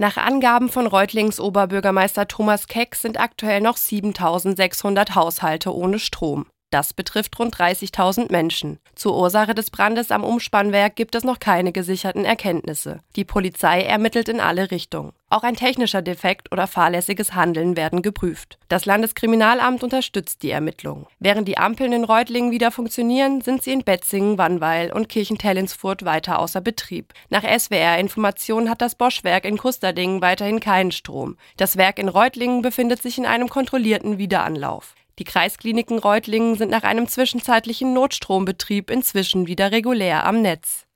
Nach Angaben von Reutlings Oberbürgermeister Thomas Keck sind aktuell noch 7.600 Haushalte ohne Strom. Das betrifft rund 30.000 Menschen. Zur Ursache des Brandes am Umspannwerk gibt es noch keine gesicherten Erkenntnisse. Die Polizei ermittelt in alle Richtungen. Auch ein technischer Defekt oder fahrlässiges Handeln werden geprüft. Das Landeskriminalamt unterstützt die Ermittlungen. Während die Ampeln in Reutlingen wieder funktionieren, sind sie in Betzingen, Wannweil und Kirchentellensfurth weiter außer Betrieb. Nach SWR-Informationen hat das Bosch-Werk in Kusterdingen weiterhin keinen Strom. Das Werk in Reutlingen befindet sich in einem kontrollierten Wiederanlauf. Die Kreiskliniken Reutlingen sind nach einem zwischenzeitlichen Notstrombetrieb inzwischen wieder regulär am Netz.